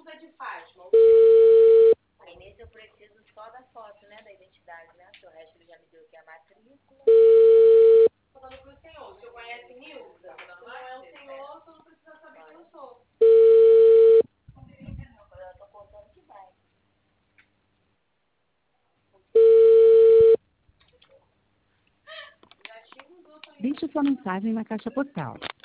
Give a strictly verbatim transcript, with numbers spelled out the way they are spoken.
de Fátima. Aí nesse eu preciso só da foto, né? Da identidade, né? Que o resto ele já me deu aqui a matrícula. Tô falando pro senhor, o senhor conhece Nilza? Se não é o senhor, o senhor não precisa saber quem eu sou. Eu tô contando que vai. Deixe sua mensagem na caixa postal.